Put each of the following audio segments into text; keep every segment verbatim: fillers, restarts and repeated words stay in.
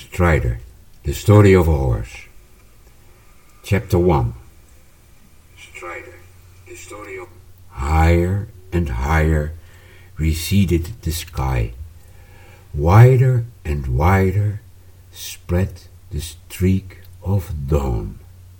Strider, the story of a horse. Chapter one. Strider, the story of... Higher and higher receded the sky. Wider and wider spread the streak of dawn.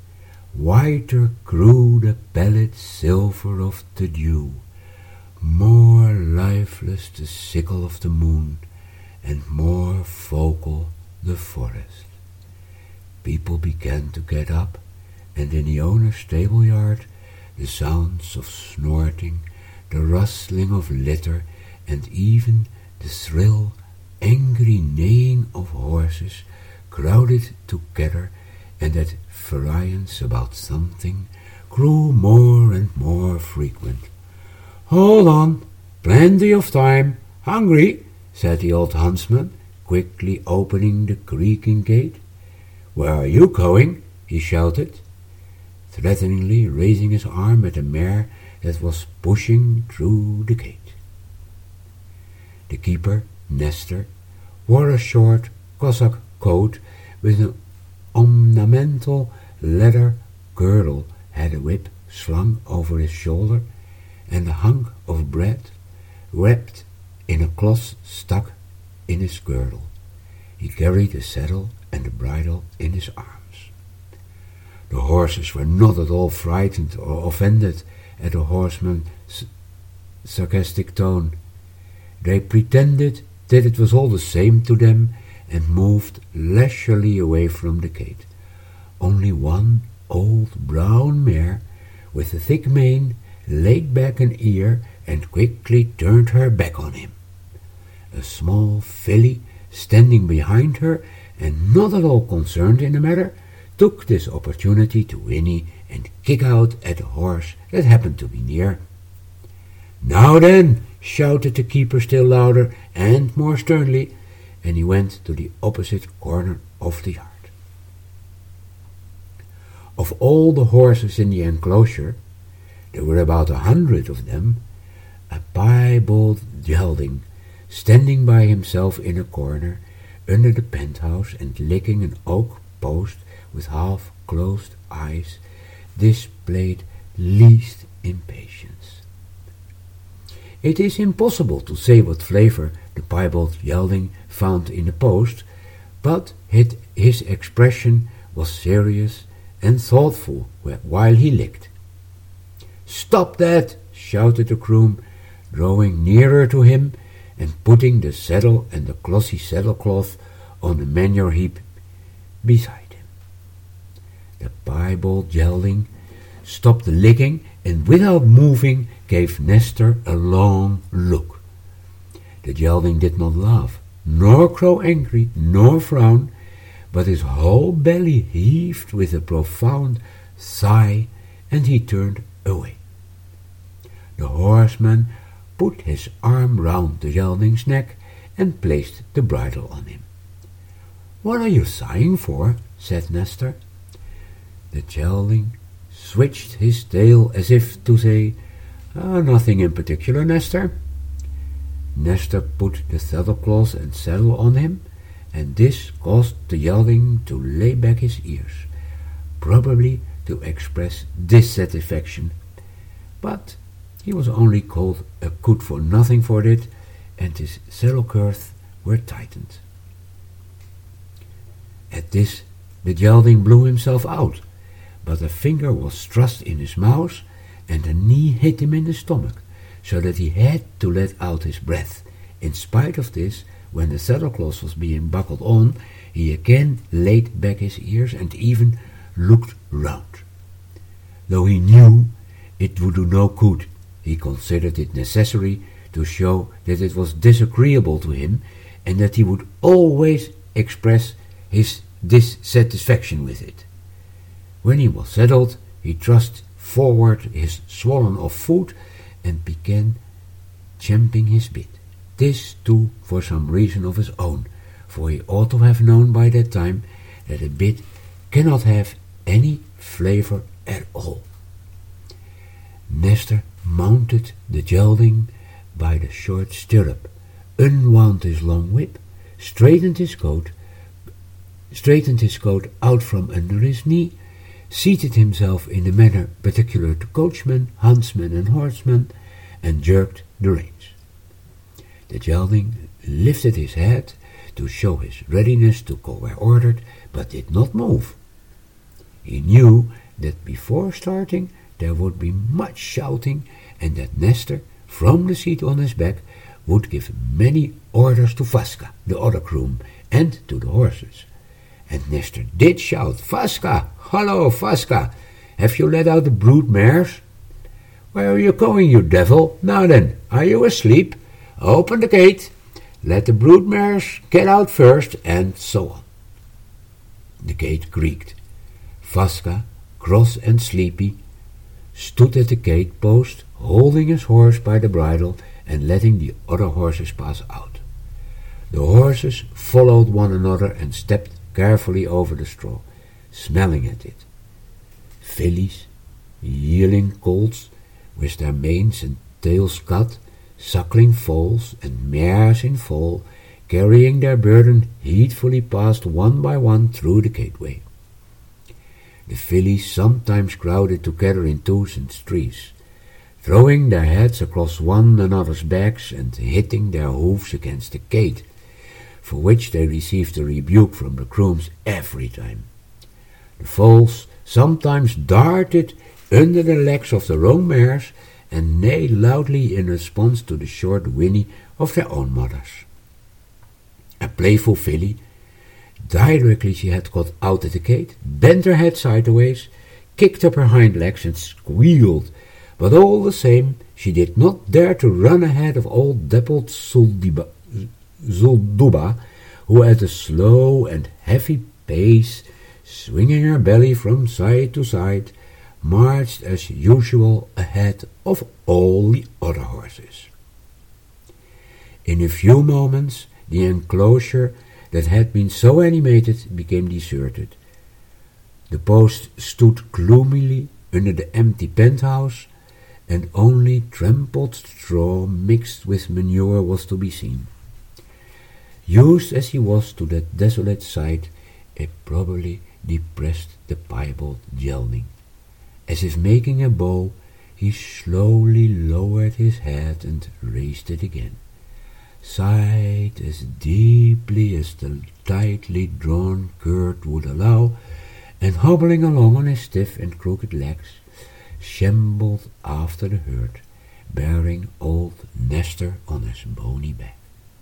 Whiter grew the pallid silver of the dew, more lifeless the sickle of the moon, and more vocal the forest. People began to get up, and in the owner's stable yard the sounds of snorting, the rustling of litter, and even the shrill, angry neighing of horses crowded together, and at variance about something grew more and more frequent. "Hold on, plenty of time. Hungry?" said the old huntsman, quickly opening the creaking gate. "Where are you going?" he shouted, threateningly raising his arm at a mare that was pushing through the gate. The keeper, Nestor, wore a short Cossack coat with an ornamental leather girdle, had a whip slung over his shoulder, and a hunk of bread wrapped in a cloth stuck in his girdle. He carried a saddle and a bridle in his arms. The horses were not at all frightened or offended at the horseman's sarcastic tone. They pretended that it was all the same to them and moved leisurely away from the gate. Only one old brown mare with a thick mane laid back an ear and quickly turned her back on him. A small filly, standing behind her and not at all concerned in the matter, took this opportunity to whinny and kick out at a horse that happened to be near. "Now then," shouted the keeper still louder and more sternly, and he went to the opposite corner of the yard. Of all the horses in the enclosure, there were about a hundred of them, a piebald gelding, standing by himself in a corner under the penthouse and licking an oak post with half-closed eyes, displayed least impatience. It is impossible to say what flavor the piebald gelding found in the post, but it, his expression was serious and thoughtful while he licked. "Stop that!" shouted the groom, drawing nearer to him and putting the saddle and the glossy saddlecloth on the manure heap beside him. The piebald gelding stopped licking and without moving gave Nestor a long look. The gelding did not laugh, nor grow angry, nor frown, but his whole belly heaved with a profound sigh, and he turned away. The horseman put his arm round the gelding's neck and placed the bridle on him. "What are you sighing for?" said Nestor. The gelding switched his tail as if to say, "Ah, nothing in particular, Nestor." Nestor put the saddlecloth and saddle on him, and this caused the gelding to lay back his ears, probably to express dissatisfaction, but he was only called a good-for-nothing for it, and his saddle girths were tightened. At this the gelding blew himself out, but a finger was thrust in his mouth, and a knee hit him in the stomach, so that he had to let out his breath. In spite of this, when the saddlecloth was being buckled on, he again laid back his ears and even looked round. Though he knew it would do no good, he considered it necessary to show that it was disagreeable to him, and that he would always express his dissatisfaction with it. When he was settled, he thrust forward his swollen-off foot and began champing his bit. This, too, for some reason of his own, for he ought to have known by that time that a bit cannot have any flavor at all. Nestor mounted the gelding by the short stirrup, unwound his long whip, straightened his coat, straightened his coat out from under his knee, seated himself in the manner particular to coachman, huntsman, and horseman, and jerked the reins. The gelding lifted his head to show his readiness to go where ordered, but did not move. He knew that before starting there would be much shouting, and that Nestor, from the seat on his back, would give many orders to Vaska, the other groom, and to the horses. And Nestor did shout, "Vaska! Hallo, Vaska! Have you let out the brood mares? Where are you going, you devil? Now then, are you asleep? Open the gate. Let the brood mares get out first," and so on. The gate creaked. Vaska, cross and sleepy, stood at the gate post, holding his horse by the bridle and letting the other horses pass out. The horses followed one another and stepped carefully over the straw, smelling at it. Fillies, yearling colts, with their manes and tails cut, suckling foals, and mares in foal, carrying their burden heedfully passed one by one through the gateway. The fillies sometimes crowded together in twos and threes, throwing their heads across one another's backs and hitting their hoofs against the gate, for which they received a rebuke from the grooms every time. The foals sometimes darted under the legs of the wrong mares and neighed loudly in response to the short whinny of their own mothers. A playful filly, directly she had got out at the gate, bent her head sideways, kicked up her hind legs and squealed, but all the same she did not dare to run ahead of old dappled Zuldiba, Zulduba, who at a slow and heavy pace, swinging her belly from side to side, marched as usual ahead of all the other horses. In a few moments the enclosure that had been so animated became deserted. The post stood gloomily under the empty penthouse, and only trampled straw mixed with manure was to be seen. Used as he was to that desolate sight, it probably depressed the piebald gelding. As if making a bow, he slowly lowered his head and raised it again, sighed as deeply as the tightly drawn girth would allow, and hobbling along on his stiff and crooked legs, shambled after the herd, bearing old Nestor on his bony back.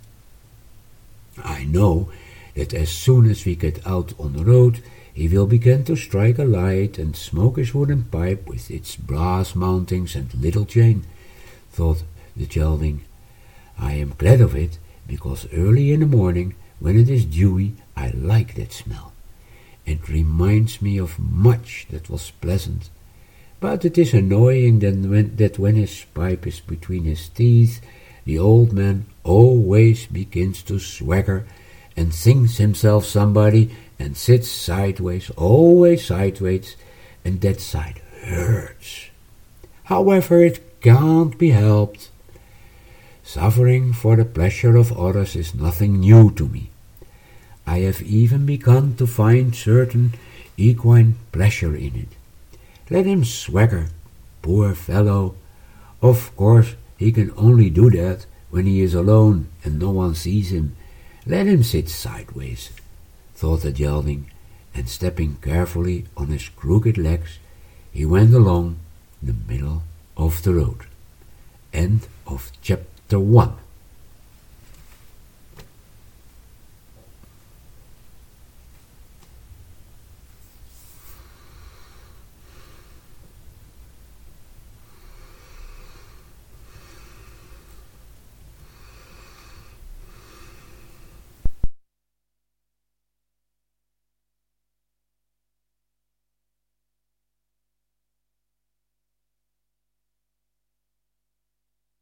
I know that as soon as we get out on the road, he will begin to strike a light and smoke his wooden pipe with its brass mountings and little chain, thought the gelding. I am glad of it, because early in the morning, when it is dewy, I like that smell. It reminds me of much that was pleasant, but it is annoying that when, that when his pipe is between his teeth, the old man always begins to swagger and thinks himself somebody and sits sideways, always sideways, and that side hurts. However, it can't be helped. Suffering for the pleasure of others is nothing new to me. I have even begun to find certain equine pleasure in it. Let him swagger, poor fellow. Of course, he can only do that when he is alone and no one sees him. Let him sit sideways, thought the gelding, and stepping carefully on his crooked legs, he went along the middle of the road. End of chapter one.